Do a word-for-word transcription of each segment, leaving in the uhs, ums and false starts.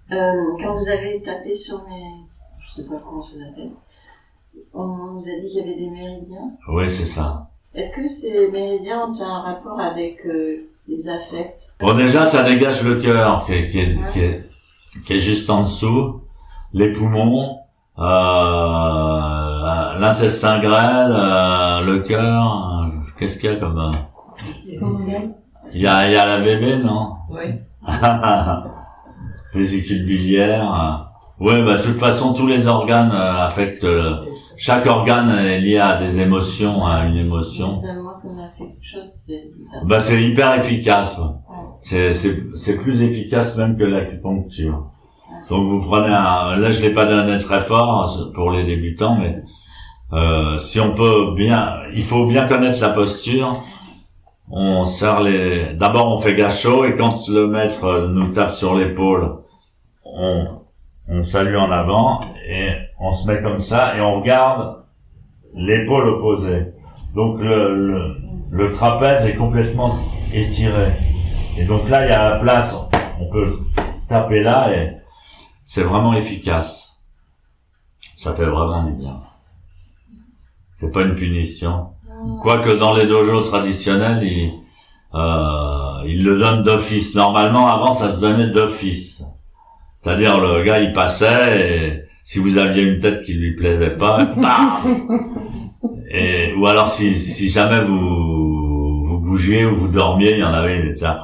Euh, quand vous avez tapé sur mes, je sais pas comment ça s'appelle, on vous a dit qu'il y avait des méridiens. Oui, c'est ça. Est-ce que ces méridiens ont un rapport avec euh, les affects? Bon, déjà, ça dégage le cœur, qui est, qui est, Ouais. qui est, qui est juste en dessous, les poumons, euh, l'intestin grêle, euh, le cœur, euh, qu'est-ce qu'il y a comme... Euh, Les organes. il y a, il y a la bébé, non? Oui. Vésicule biliaire. euh. Ouais, bah, de toute façon, tous les organes euh, affectent... euh, chaque organe est lié à des émotions, à une émotion. Moi, ça m'a fait quelque chose. C'est... Bah, c'est hyper efficace. Ouais. C'est, c'est, c'est plus efficace même que l'acupuncture. Donc vous prenez un, là je l'ai pas donné très fort pour les débutants, mais euh, si on peut bien, il faut bien connaître la posture. On serre les, d'abord on fait gâchot et quand le maître nous tape sur l'épaule, on, on salue en avant et on se met comme ça et on regarde l'épaule opposée. Donc le, le, le trapèze est complètement étiré. Et donc là, il y a la place, on peut taper là et c'est vraiment efficace. Ça fait vraiment du bien. C'est pas une punition. Quoique dans les dojos traditionnels, ils, euh, ils le donnent d'office. Normalement, avant, ça se donnait d'office. C'est-à-dire, le gars, il passait et si vous aviez une tête qui lui plaisait pas, bam! Et, ou alors, si, si jamais vous, vous bougiez ou vous dormiez, il y en avait, il était là.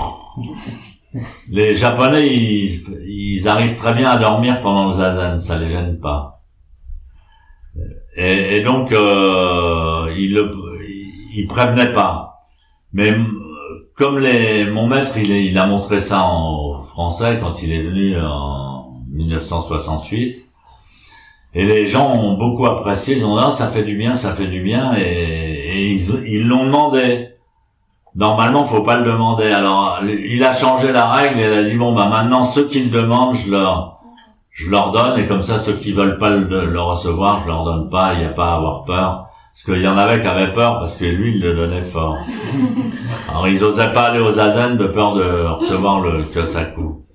Les Japonais, ils, ils arrivent très bien à dormir pendant le zazen, ça les gêne pas. Et, et donc, euh, ils le, ils prévenaient pas. Mais comme les, mon maître, il, il a montré ça en français quand il est venu en mille neuf cent soixante-huit. Et les gens ont beaucoup apprécié, ils ont dit, ah, ça fait du bien, ça fait du bien, et, et ils, ils l'ont demandé. Normalement, faut pas le demander. Alors, il a changé la règle, et il a dit, bon, bah, maintenant, ceux qui le demandent, je leur, je leur donne, et comme ça, ceux qui veulent pas le, le recevoir, je leur donne pas, il n'y a pas à avoir peur. Parce qu'il y en avait qui avaient peur, parce que lui, il le donnait fort. Alors, ils osaient pas aller au zazen de peur de recevoir le, que ça coupe.